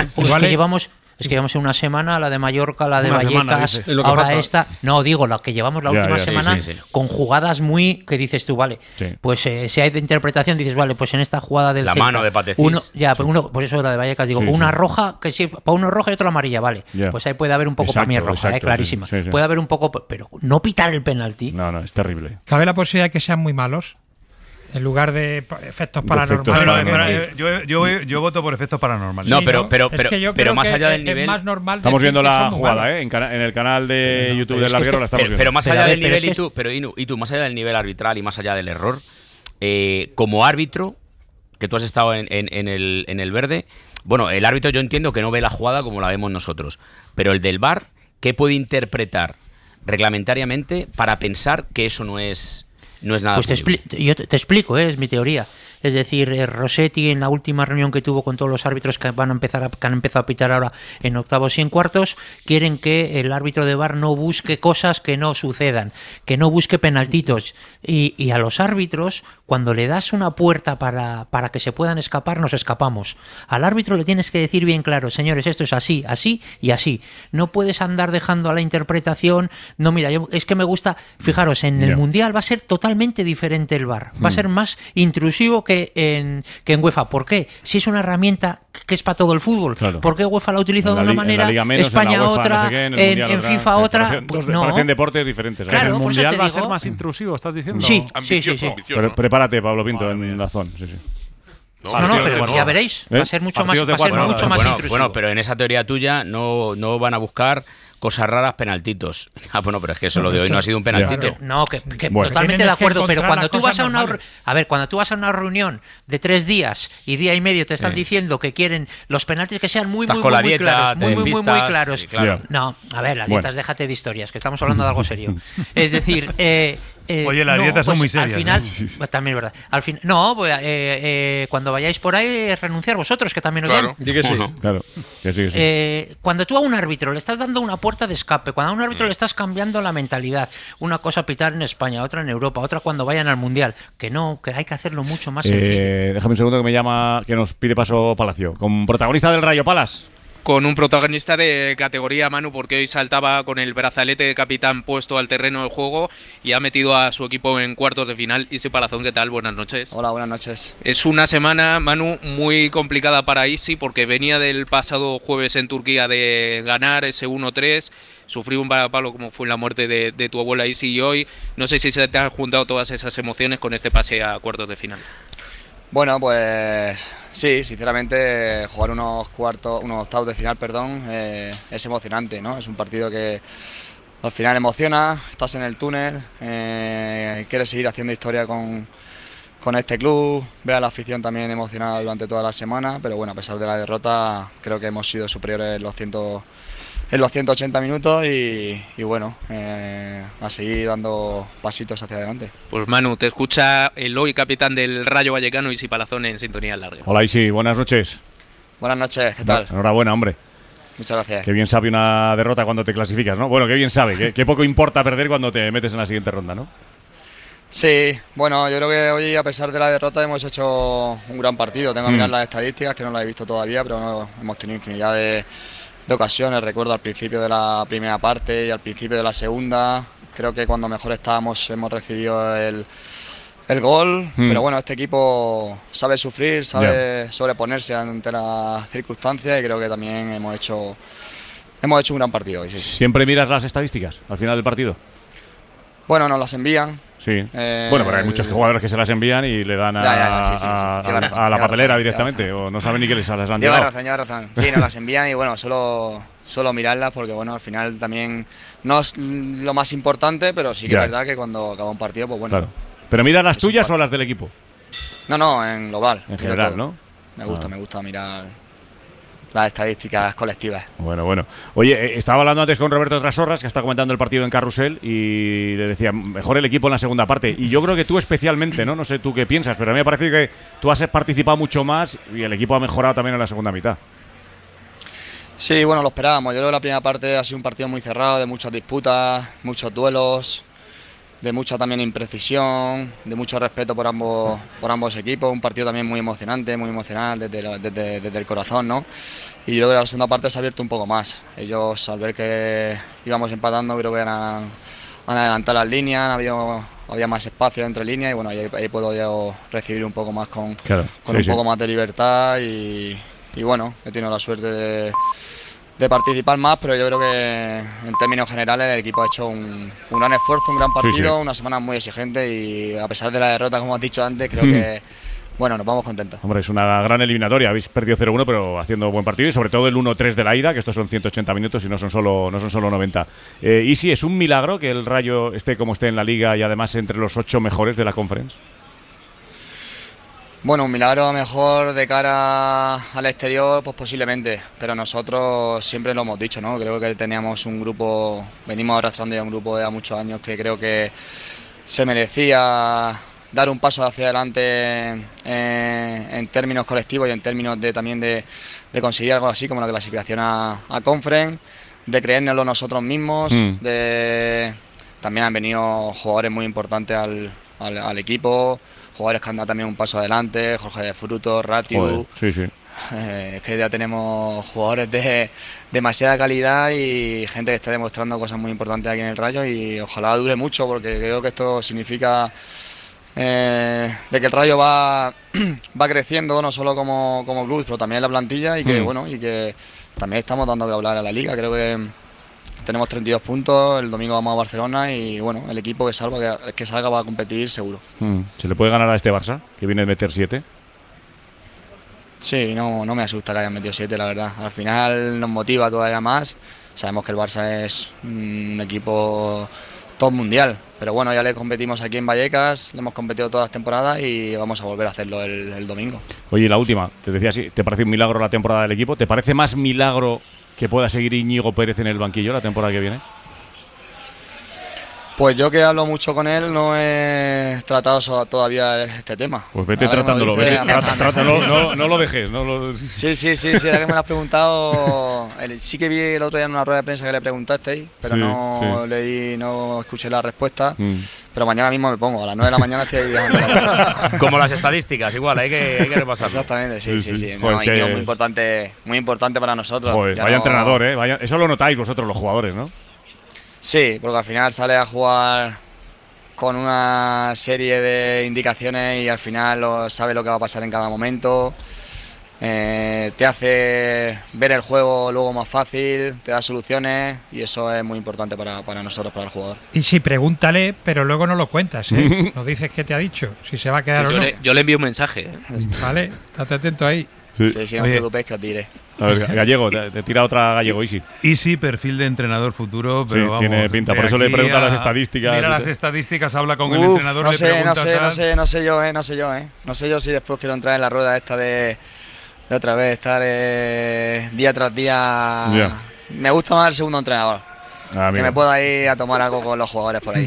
Es que llevamos en una semana la de Mallorca, la de Vallecas, ahora esta. No, digo, la que llevamos la última semana con jugadas muy que dices tú, vale. Sí. Pues si hay de interpretación, dices, vale, pues en esta jugada del la Celta, mano de Patecís. Por eso la de Vallecas, digo, una roja, que sí, para uno roja y otro amarilla, vale. Pues ahí puede haber un poco, para mí es roja, clarísima. Sí. Puede haber un poco, pero no pitar el penalti. No, es terrible. ¿Cabe la posibilidad de que sean muy malos? En lugar de efectos paranormales. Yo voto por efectos paranormales. No, pero más allá del nivel. Más normal. Estamos viendo la jugada, en el canal de YouTube del Larguero la estamos viendo. Pero más allá del nivel, más allá del nivel arbitral y más allá del error, como árbitro, que tú has estado en el verde, bueno, el árbitro yo entiendo que no ve la jugada como la vemos nosotros, pero el del VAR, ¿qué puede interpretar reglamentariamente para pensar que eso no es nada? Pues yo te explico, es mi teoría. Es decir, Rossetti en la última reunión que tuvo con todos los árbitros que han empezado a pitar ahora en octavos y en cuartos, quieren que el árbitro de VAR no busque cosas que no sucedan, que no busque penaltitos. Y a los árbitros, cuando le das una puerta para que se puedan escapar, nos escapamos. Al árbitro le tienes que decir bien claro, señores, esto es así, así y así. No puedes andar dejando a la interpretación. No, mira, es que me gusta, fijaros, en el Mundial va a ser totalmente diferente el VAR. Va a ser más intrusivo que en UEFA. ¿Por qué? Si es una herramienta que es para todo el fútbol. Claro. ¿Por qué UEFA la utiliza de una manera, España otra, en FIFA otra? Pues no. Parecen deportes diferentes. Claro, el Mundial va a ser más intrusivo, ¿estás diciendo? Sí. Prepárate, Pablo Pinto, en Dazón. Sí. No, pero ya veréis. Va a ser mucho más intrusivo. Bueno, pero en esa teoría tuya no van a buscar cosas raras, penaltitos. Bueno, pero es que eso lo de hoy no ha sido un penaltito. No, totalmente de acuerdo, pero cuando tú vas a una reunión de 3 días y día y medio te están diciendo que quieren los penaltis que sean muy claros, muy claros. Sí, claro. No, a ver, las dietas, déjate de historias, que estamos hablando de algo serio. Es decir, oye, las dietas son muy serias. Al final, también es verdad. Al fin, cuando vayáis por ahí, renunciar vosotros, que también os dan. Claro. Cuando tú a un árbitro le estás dando una puerta de escape, cuando a un árbitro le estás cambiando la mentalidad, una cosa pitar en España, otra en Europa, otra cuando vayan al Mundial, que hay que hacerlo mucho más sencillo. Déjame un segundo que nos pide paso Palacio, con protagonista del Rayo, Palas. Con un protagonista de categoría, Manu, porque hoy saltaba con el brazalete de capitán puesto al terreno de juego y ha metido a su equipo en cuartos de final. Isi Palazón, ¿qué tal? Buenas noches. Hola, buenas noches. Es una semana, Manu, muy complicada para Isi porque venía del pasado jueves en Turquía de ganar ese 1-3, sufrió un varapalo como fue la muerte de tu abuela Isi, y hoy no sé si se te han juntado todas esas emociones con este pase a cuartos de final. Bueno, pues Sí, sinceramente jugar unos octavos de final, es emocionante, ¿no? Es un partido que al final emociona, estás en el túnel, quieres seguir haciendo historia con este club, ve a la afición también emocionada durante toda la semana, pero bueno, a pesar de la derrota, creo que hemos sido superiores en los 180 minutos y bueno, a seguir dando pasitos hacia adelante. Pues Manu, te escucha el hoy capitán del Rayo Vallecano, Isi Palazón, en sintonía al largo. Hola Isi, buenas noches. Buenas noches, ¿qué tal? Enhorabuena, hombre. Muchas gracias. Qué bien sabe una derrota cuando te clasificas, ¿no? Bueno, qué bien sabe, qué poco importa perder cuando te metes en la siguiente ronda, ¿no? Sí, bueno, yo creo que hoy, a pesar de la derrota, hemos hecho un gran partido. Tengo que mirar las estadísticas, que no las he visto todavía, pero no, hemos tenido infinidad de ocasiones. Recuerdo al principio de la primera parte y al principio de la segunda. Creo que cuando mejor estábamos hemos recibido el gol, pero bueno, este equipo sabe sufrir, sabe sobreponerse ante las circunstancias y creo que también hemos hecho un gran partido hoy. Sí. ¿Siempre miras las estadísticas al final del partido? Bueno, nos las envían. Sí. Bueno, pero hay muchos jugadores que se las envían y le dan a la papelera directamente, o no saben ni que les han lleva razón. Sí, nos las envían y bueno, solo mirarlas porque bueno, al final también no es lo más importante, pero sí que es verdad que cuando acaba un partido, pues bueno. Claro. ¿Pero miras las tuyas o las del equipo? No, en global. En general, ¿no? Me gusta mirar las estadísticas colectivas. Bueno. Oye, estaba hablando antes con Roberto Trasorras, que está comentando el partido en Carrusel, y le decía, mejor el equipo en la segunda parte. Y yo creo que tú especialmente, ¿no? No sé tú qué piensas, pero a mí me parece que tú has participado mucho más y el equipo ha mejorado también en la segunda mitad. Sí, bueno, lo esperábamos. Yo creo que la primera parte ha sido un partido muy cerrado, de muchas disputas, muchos duelos, de mucha también imprecisión, de mucho respeto por ambos equipos, un partido también muy emocionante, muy emocional desde el corazón, ¿no? Y yo creo que la segunda parte se ha abierto un poco más. Ellos, al ver que íbamos empatando, creo que han adelantado las líneas, había más espacio entre líneas y bueno, ahí puedo yo recibir un poco más con un poco más de libertad y bueno, he tenido la suerte de participar más, pero yo creo que en términos generales el equipo ha hecho un gran esfuerzo, un gran partido, una semana muy exigente y a pesar de la derrota, como has dicho antes, creo que bueno, nos vamos contentos. Hombre, es una gran eliminatoria, habéis perdido 0-1 pero haciendo buen partido y sobre todo el 1-3 de la ida, que estos son 180 minutos y no son solo 90. Y sí, es un milagro que el Rayo esté como esté en la Liga y además entre los 8 mejores de la Conference. Bueno, un milagro mejor de cara al exterior, pues posiblemente, pero nosotros siempre lo hemos dicho, ¿no? Creo que teníamos un grupo, venimos arrastrando ya un grupo de muchos años que creo que se merecía dar un paso hacia adelante en términos colectivos y en términos también de conseguir algo así como la clasificación a Conference, de creérnoslo nosotros mismos, también han venido jugadores muy importantes al equipo, jugadores que han dado también un paso adelante, Jorge de Frutos, Ratiu. Sí. Es que ya tenemos jugadores de demasiada calidad y gente que está demostrando cosas muy importantes aquí en el Rayo y ojalá dure mucho porque creo que esto significa de que el Rayo va creciendo no solo como club, pero también la plantilla y que bueno, y que también estamos dando que hablar a la Liga. Creo que tenemos 32 puntos, el domingo vamos a Barcelona y bueno, el equipo que salga va a competir seguro. ¿Se le puede ganar a este Barça, que viene de meter 7? Sí, no me asusta que hayan metido 7, la verdad. Al final nos motiva todavía más. Sabemos que el Barça es un equipo top mundial, pero bueno, ya le competimos aquí en Vallecas, le hemos competido todas las temporadas y vamos a volver a hacerlo el domingo. Oye, la última, te decía así, ¿te parece un milagro la temporada del equipo? ¿Te parece más milagro que pueda seguir Íñigo Pérez en el banquillo la temporada que viene? Pues yo que hablo mucho con él no he tratado todavía este tema. Pues vete tratándolo, trátalo, no lo dejes. Sí, ahora que me lo has preguntado, sí que vi el otro día en una rueda de prensa que le preguntasteis, pero no escuché la respuesta. Pero mañana mismo me pongo, a las 9 de la mañana estoy viajando. Como las estadísticas, igual, hay que repasarlo. Exactamente, sí. Joder, muy importante para nosotros. Joder, vaya entrenador, eso lo notáis vosotros los jugadores, ¿no? Sí, porque al final sale a jugar con una serie de indicaciones y al final sabe lo que va a pasar en cada momento. te hace ver el juego luego más fácil, te da soluciones y eso es muy importante para nosotros, para el jugador. Y sí, pregúntale, pero luego no lo cuentas, ¿eh? No dices qué te ha dicho, si se va a quedar o no. Yo le envío un mensaje. Vale, estate atento ahí. Sí, no os preocupéis que os diré. A ver, Gallego, te tira otra Gallego, Isi. Isi, perfil de entrenador futuro, pero vamos, tiene pinta, por eso le preguntan las estadísticas. Mira las estadísticas, habla con el entrenador, no le sé, pregunta no sé yo. No sé yo si después quiero entrar en la rueda esta de otra vez, estar día tras día. Yeah. Me gusta más el segundo entrenador. Que me pueda ir a tomar algo con los jugadores por ahí.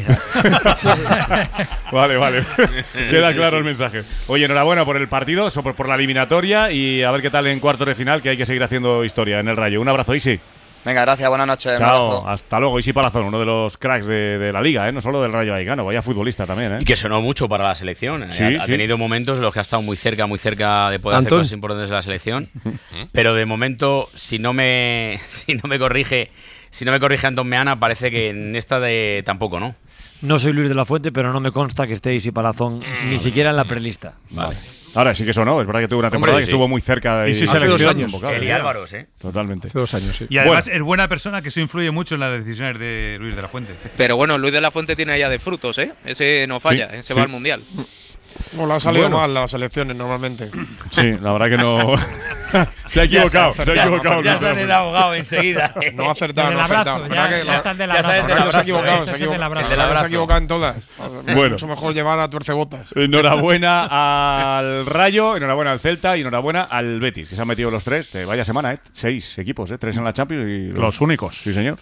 Vale. Queda Sí, claro sí. el mensaje. Oye, enhorabuena por el partido, por la eliminatoria y a ver qué tal en cuartos de final, que hay que seguir haciendo historia en el Rayo. Un abrazo, Isi. Venga, gracias, buenas noches. Chao, hasta luego. Isi Palazón, uno de los cracks de la liga, no solo del Rayo Vallecano, vaya futbolista también. Y que sonó mucho para la selección. Sí, ha tenido momentos en los que ha estado muy cerca de poder hacer cosas importantes de la selección. Pero de momento, si no me corrige Antón Meana, parece que en esta tampoco, ¿no? No soy Luis de la Fuente, pero no me consta que esté Isi Palazón ni siquiera en la prelista. Vale. Ahora sí que sonó, es verdad que tuvo una temporada que estuvo muy cerca. Y sí, hace 2 años. Eli Álvaros, Totalmente. Hace 2 años, sí. Y además es buena persona, que eso influye mucho en las decisiones de Luis de la Fuente. Pero bueno, Luis de la Fuente tiene ya de frutos, ¿eh? Ese no falla, ese va al Mundial. No, le ha salido mal las elecciones normalmente. Sí, la verdad que no. Se ha equivocado. Ya sale el abogado enseguida. No ha acertado, no ha acertado. Ya está el del abrazo. Se ha equivocado, se ha equivocado en todas. Bueno. Mucho mejor llevar a tuercebotas. Enhorabuena al Rayo, enhorabuena al Celta y enhorabuena al Betis, que se han metido los 3. Vaya semana, 6 equipos, 3 en la Champions y los únicos. Sí, señor.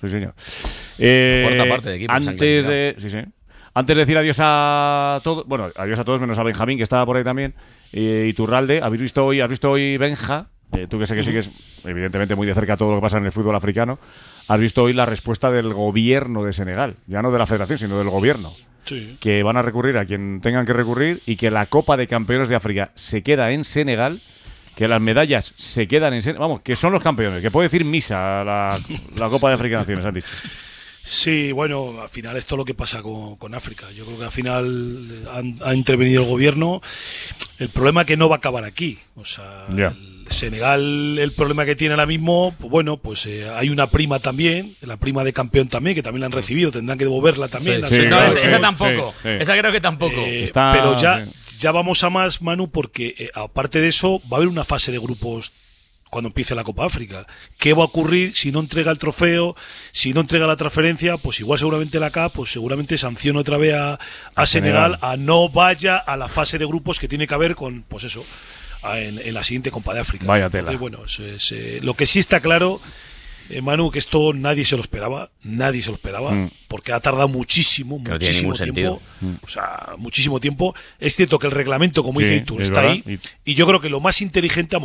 Cuarta parte de equipos. Antes de decir adiós a todos, bueno, adiós a todos menos a Benjamín, que estaba por ahí también, y Turralde, ¿has visto hoy Benja? Tú que sé que sigues evidentemente muy de cerca todo lo que pasa en el fútbol africano, ¿has visto hoy la respuesta del gobierno de Senegal? Ya no de la federación, sino del gobierno. Sí. Que van a recurrir a quien tengan que recurrir y que la Copa de Campeones de África se queda en Senegal, que las medallas se quedan en Senegal, vamos, que son los campeones, que puede decir misa la Copa de África de Naciones, han dicho. Sí, bueno, al final esto es lo que pasa con África. Yo creo que al final ha intervenido el gobierno. El problema es que no va a acabar aquí. O sea, Senegal, el problema que tiene ahora mismo, pues bueno, pues hay una prima también, la prima de campeón también, que también la han recibido, tendrán que devolverla también. Esa tampoco. Esa creo que tampoco. Pero ya vamos a más, Manu, porque aparte de eso va a haber una fase de grupos cuando empiece la Copa África. ¿Qué va a ocurrir si no entrega el trofeo, si no entrega la transferencia? Pues igual seguramente la CAF, pues seguramente sanciona otra vez a Senegal a no vaya a la fase de grupos que tiene que haber con, pues eso, en la siguiente Copa de África. Vaya tela. Entonces, bueno, lo que sí está claro, Manu, que esto nadie se lo esperaba, porque ha tardado muchísimo tiempo. O sea, muchísimo tiempo. Es cierto que el reglamento, como dice Itur, está ahí. Y yo creo que lo más inteligente,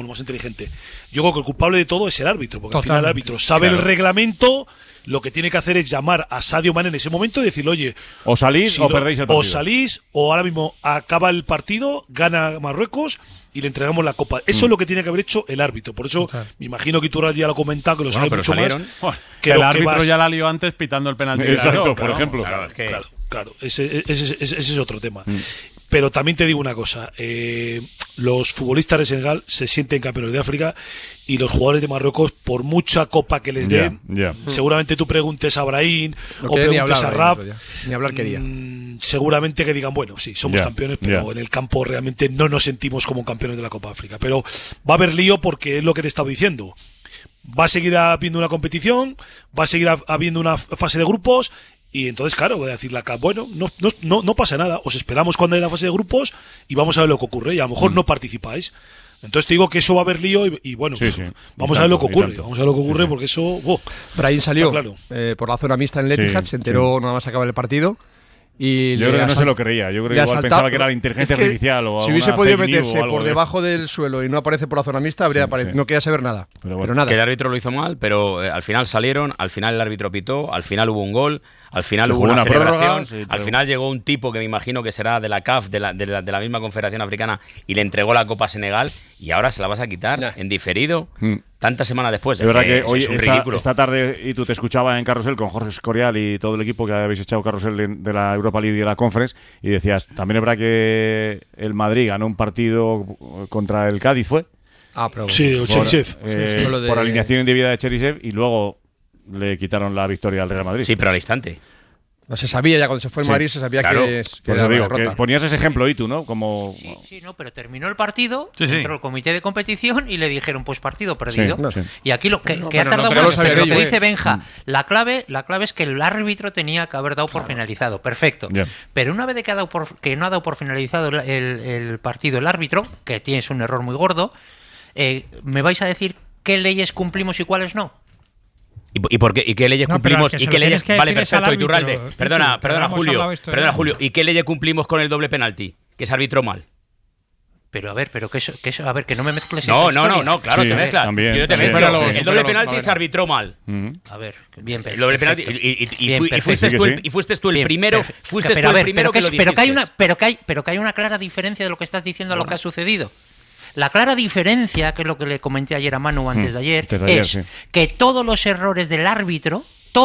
yo creo que el culpable de todo es el árbitro, porque al final el árbitro sabe el reglamento. Lo que tiene que hacer es llamar a Sadio Mané en ese momento y decirle, oye, o salís o perdéis el partido. O salís, o ahora mismo acaba el partido, gana Marruecos y le entregamos la copa. Eso es lo que tiene que haber hecho el árbitro. Por eso me imino que Iturralde ya lo ha comentado, que lo sabe mucho más. Que el árbitro ya la lió antes pitando el penalti. Exacto, por ejemplo. Claro, ese es otro tema. Pero también te digo una cosa, los futbolistas de Senegal se sienten campeones de África y los jugadores de Marruecos, por mucha copa que les den, seguramente tú preguntes a Brahim o preguntes a Rab, ni hablar quería. Seguramente que digan, bueno, sí, somos campeones, pero en el campo realmente no nos sentimos como campeones de la Copa África. Pero va a haber lío porque es lo que te he estado diciendo. Va a seguir habiendo una competición, va a seguir habiendo una fase de grupos. Y entonces, claro, voy a decir bueno, no pasa nada, os esperamos cuando hay la fase de grupos y vamos a ver lo que ocurre, y a lo mejor no participáis. Entonces te digo que eso va a haber lío y bueno, vamos a ver lo que ocurre, porque eso... Brahim salió claro. Por la zona mixta en el Etihad, se enteró nada más acabar el partido. Y yo creo que no se lo creía, yo creo que igual pensaba que era la inteligencia artificial o si hubiese podido meterse por debajo del suelo y no aparece por la zona mixta, habría aparecido, no quería saber nada. Pero nada. Que el árbitro lo hizo mal, pero al final salieron, al final el árbitro pitó, al final hubo un gol, al final hubo una celebración, al final llegó un tipo que me imagino que será de la CAF, de la misma Confederación Africana, y le entregó la Copa a Senegal, y ahora se la vas a quitar en diferido. Tantas semanas después. Es verdad que hoy, esta tarde, y tú te escuchaba en Carrusel con Jorge Escorial y todo el equipo que habéis echado Carrusel de la Europa League y de la Conference, y decías, también es verdad que el Madrid ganó un partido contra el Cádiz, ¿fue? pero sí, el Cherisev. Por alineación indebida de Cherisev y luego le quitaron la victoria al Real Madrid. Sí, pero al instante. No se sabía ya cuando se fue el Madrid, se sabía que era digo, que ponías ese ejemplo y tú, ¿no? Como pero terminó el partido, entró el comité de competición y le dijeron, pues partido perdido. Y aquí lo que ha tardado más, lo que dice Benja, la clave es que el árbitro tenía que haber dado por finalizado, perfecto. Pero una vez de que no ha dado por finalizado el partido el árbitro, que tienes un error muy gordo, ¿me vais a decir qué leyes cumplimos y cuáles no? ¿Y por qué? ¿Y qué leyes cumplimos? ¿Y qué leyes? Vale, perfecto, Iturralde. Perdona, Julio. ¿Y qué leyes cumplimos con el doble penalti? Que se arbitró mal. Pero a ver, que no me mezcles No, claro, sí, te mezclas. También. El doble penalti se arbitró mal. A ver, bien, el doble penalti y fuiste tú el primero, que lo dijiste. Pero que hay una clara diferencia de lo que estás diciendo a lo que ha sucedido. La clara diferencia, que es lo que le comenté ayer a Manu antes de ayer, es que todos los errores del árbitro,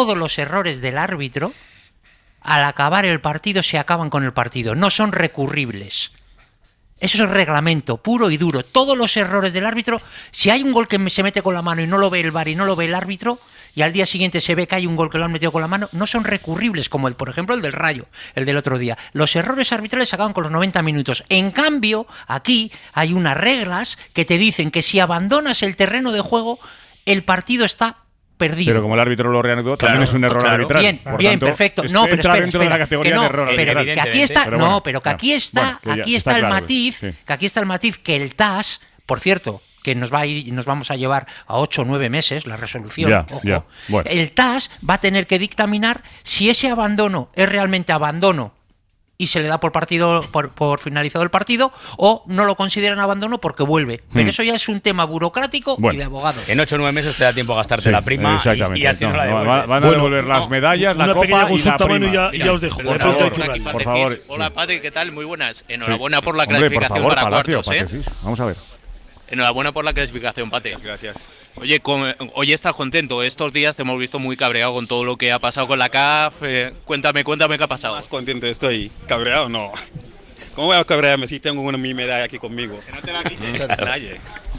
al acabar el partido se acaban con el partido, no son recurribles. Eso es reglamento, puro y duro. Todos los errores del árbitro, si hay un gol que se mete con la mano y no lo ve el VAR y no lo ve el árbitro, y al día siguiente se ve que hay un gol que lo han metido con la mano, no son recurribles, como por ejemplo el del Rayo, el del otro día. Los errores arbitrales se acaban con los 90 minutos. En cambio, aquí hay unas reglas que te dicen que si abandonas el terreno de juego, el partido está perdido. Pero como el árbitro lo reanudó, también es un error arbitral. Bien, perfecto. No, pero entra dentro de la categoría de error arbitral. Pero que aquí está, aquí está el matiz, que aquí está el matiz que el TAS, por cierto, que nos vamos a llevar a 8 o 9 meses la resolución. Bueno. El TAS va a tener que dictaminar si ese abandono es realmente abandono y se le da por finalizado el partido, o no lo consideran abandono porque vuelve. Pero eso ya es un tema burocrático y de abogados. En 8 o 9 meses te da tiempo a gastarte la prima y así no la devuelves. Van a devolver las medallas, la copa y la prima. Y ya os dejo. Por favor. Hola, Pate, ¿qué tal? Muy buenas. Enhorabuena por la clasificación para cuartos. Vamos a ver. Enhorabuena por la clasificación, Pate. Gracias. Oye, hoy estás contento. Estos días te hemos visto muy cabreado con todo lo que ha pasado con la CAF. Cuéntame qué ha pasado. Más contento estoy. ¿Cabreado? No. ¿Cómo voy a cabrearme si tengo mi medalla aquí conmigo? Que no te la quites. Nadie.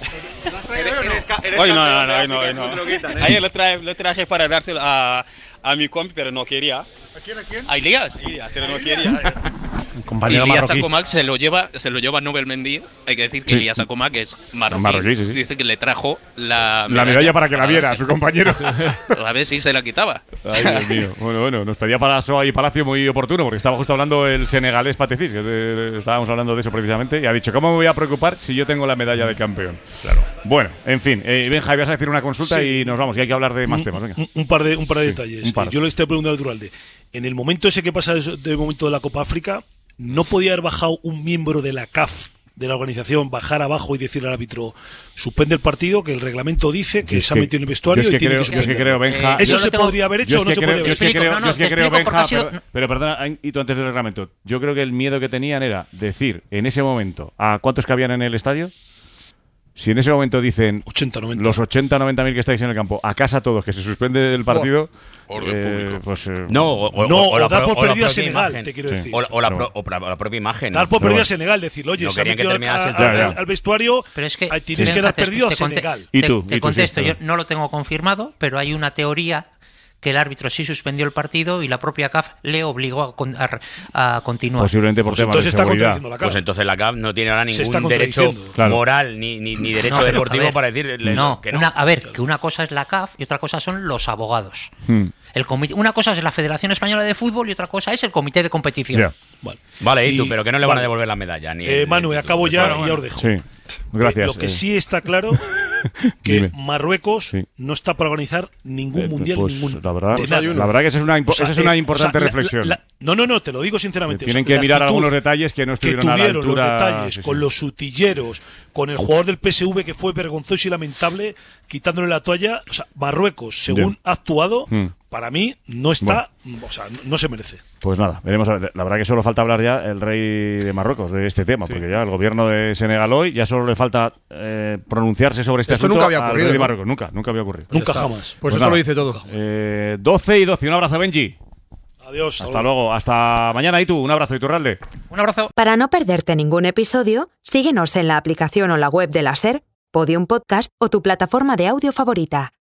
Hoy no. Ayer lo traje para dárselo a mi compi, pero no quería. ¿A quién? ¿A Ilías? Sí, pero no quería. Ilías Sacomac se lo lleva Nobel Mendy. Hay que decir que Ilías Sacomac es marroquí. Sí. Dice que le trajo la medalla para que la viera a su compañero. A ver si se la quitaba. Ay, Dios mío. Bueno, nos pedía Paso y Palacio muy oportuno, porque estaba justo hablando el senegalés Patecís, que estábamos hablando de eso precisamente, y ha dicho, ¿cómo me voy a preocupar si yo tengo la medalla de campeón? Claro. Bueno, en fin, Benja, ibas a decir una consulta y nos vamos, y hay que hablar de más temas. Venga. Un par de detalles. Yo le estoy preguntando a Iturralde. En el momento ese que pasa de momento de la Copa África, ¿no podía haber bajado un miembro de la CAF, de la organización, bajar abajo y decirle al árbitro, suspende el partido, que el reglamento dice que se ha metido en el vestuario y tiene que suspender? Benja, ¿Eso se podría haber hecho o no se podría haber hecho? Yo es que creo, Benja, pero perdona, y tú antes del reglamento, yo creo que el miedo que tenían era decir en ese momento a cuántos cabían en el estadio. Si en ese momento dicen 80-90. los 80-90.000 que estáis en el campo, a casa todos, que se suspende el partido, pues o dar por perdida a Senegal, te quiero decir. O la propia imagen. Dar por perdida a Senegal, decirle, oye, se ha metido al vestuario, pero es que tienes que dar perdido a Senegal. Te contesto, yo no lo tengo confirmado, pero hay una teoría que el árbitro sí suspendió el partido y la propia CAF le obligó a continuar. Posiblemente por temas de seguridad. Pues entonces la CAF no tiene ahora ningún derecho moral ni derecho deportivo para decirle que no. A ver, que una cosa es la CAF y otra cosa son los abogados. Una cosa es la Federación Española de Fútbol y otra cosa es el comité de competición. Vale, pero que no le van a devolver la medalla. Manu, acabo ya y ya os dejo. Sí. Gracias. Lo que sí está claro que Marruecos no está para organizar ningún mundial, la verdad que esa es una importante reflexión. No, te lo digo sinceramente. Tienen que mirar algunos detalles que no estuvieron a la altura. Los detalles con los sutilleros, con el jugador del PSV que fue vergonzoso y lamentable, quitándole la toalla. O sea, Marruecos, según ha actuado, para mí no está, no se merece. Pues nada, veremos a ver. La verdad que solo falta hablar ya el rey de Marruecos de este tema, porque ya el gobierno de Senegal hoy ya solo le falta pronunciarse sobre este asunto. Nunca había ocurrido, al rey de Marruecos. Nunca había ocurrido. Nunca jamás. Pues esto lo dice todo. 12 y 12. Un abrazo, Benji. Adiós. Hasta luego. Hasta mañana. Y tú, un abrazo, Iturralde. Un abrazo. Para no perderte ningún episodio, síguenos en la aplicación o la web de la SER, Podium Podcast o tu plataforma de audio favorita.